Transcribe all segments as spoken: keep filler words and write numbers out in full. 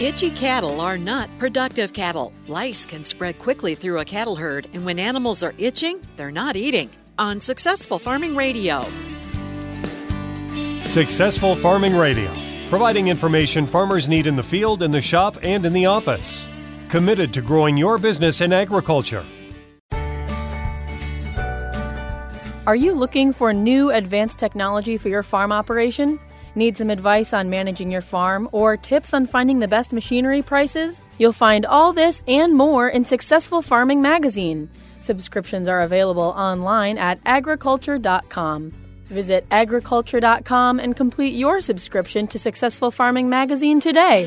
Itchy cattle are not productive cattle. Lice can spread quickly through a cattle herd, and when animals are itching, they're not eating. On Successful Farming Radio. Successful Farming Radio, providing information farmers need in the field, in the shop, and in the office. Committed to growing your business in agriculture. Are you looking for new advanced technology for your farm operation? Need some advice on managing your farm or tips on finding the best machinery prices? You'll find all this and more in Successful Farming Magazine. Subscriptions are available online at agriculture dot com. Visit agriculture dot com and complete your subscription to Successful Farming Magazine today.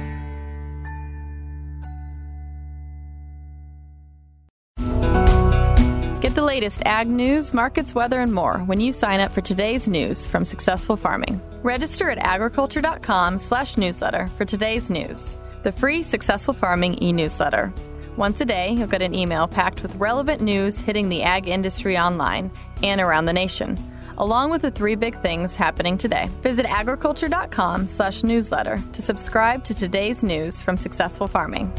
Get the latest ag news, markets, weather, and more when you sign up for today's news from Successful Farming. Register at agriculture dot com slash newsletter for today's news, the free Successful Farming e-newsletter. Once a day, you'll get an email packed with relevant news hitting the ag industry online and around the nation, along with the three big things happening today. Visit agriculture dot com slash newsletter to subscribe to today's news from Successful Farming.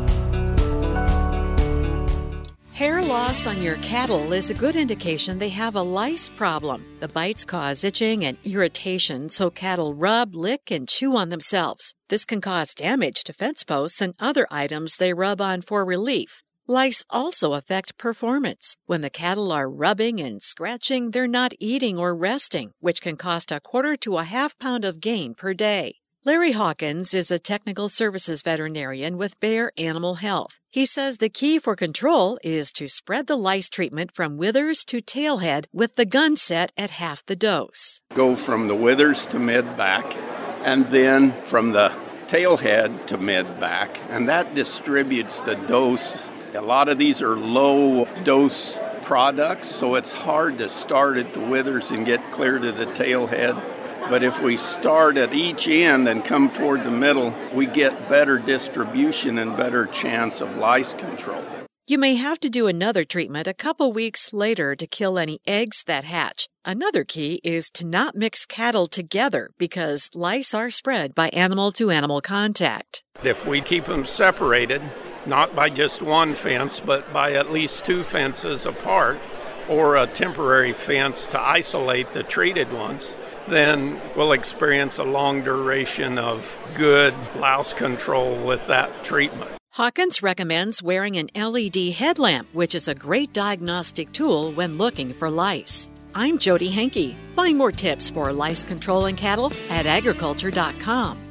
Hair loss on your cattle is a good indication they have a lice problem. The bites cause itching and irritation, so cattle rub, lick, and chew on themselves. This can cause damage to fence posts and other items they rub on for relief. Lice also affect performance. When the cattle are rubbing and scratching, they're not eating or resting, which can cost a quarter to a half pound of gain per day. Larry Hawkins is a technical services veterinarian with Bayer Animal Health. He says the key for control is to spread the lice treatment from withers to tailhead with the gun set at half the dose. Go from the withers to mid-back, and then from the tailhead to mid-back, and that distributes the dose. A lot of these are low-dose products, so it's hard to start at the withers and get clear to the tailhead. But if we start at each end and come toward the middle, we get better distribution and better chance of lice control. You may have to do another treatment a couple weeks later to kill any eggs that hatch. Another key is to not mix cattle together because lice are spread by animal-to-animal contact. If we keep them separated, not by just one fence, but by at least two fences apart, or a temporary fence to isolate the treated ones, then we'll experience a long duration of good louse control with that treatment. Hawkins recommends wearing an L E D headlamp, which is a great diagnostic tool when looking for lice. I'm Jody Henke. Find more tips for lice control in cattle at agriculture dot com.